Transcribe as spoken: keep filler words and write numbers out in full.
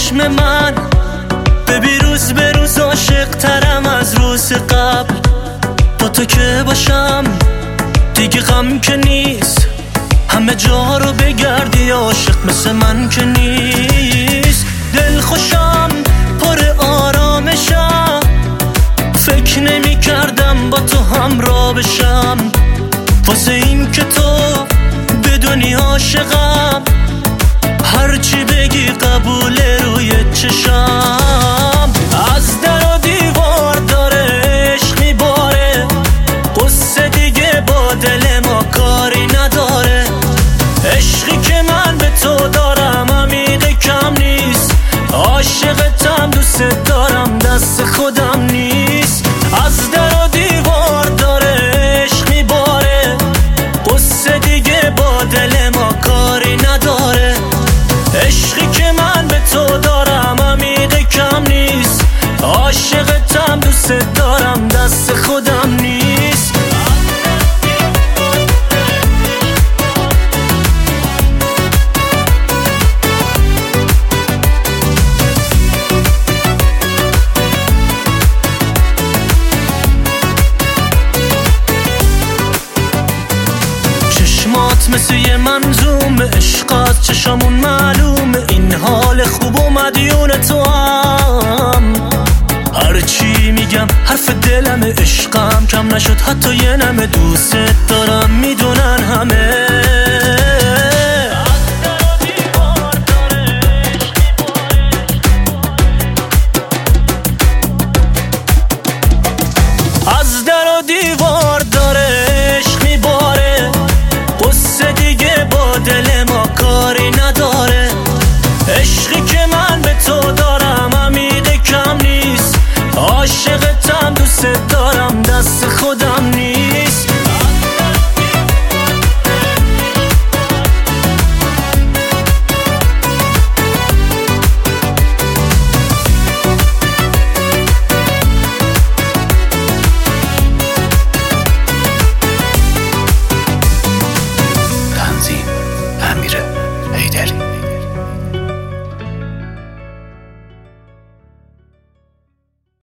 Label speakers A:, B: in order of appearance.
A: چشم من ببین روز به روز عاشق ترم از روز قبل. با تو که باشم دیگه غم که نیست، همه جا رو بگردی عاشق مثل من که نیست. دل خوشم پر آرامشم، فکر نمی کردم با تو همراه بشم. واسه این که تو بدونی عاشقم، هرچی بگی قبوله روی چشم. از در و دیوار داره عشق میباره، قصه دیگه با دل ما کاری نداره. عشقی که من به تو دارم عمیق کم نیست، عاشقتم دوست دارم دست خودم نیست. از در و دیوار داره عشق میباره، قصه دیگه با دل ما کاری نداره. عشقی که من به تو دارم عمیق کم نیست، عاشقتم دوست دارم دست خودم نیست. چشمات مثل یه منظوم عشقات، چشامون معلومه این حال خوب و مدیون تو هم. هرچی میگم حرف دلم، عشقم کم نشد حتی یه نمه. دوست دارم میدونن همه،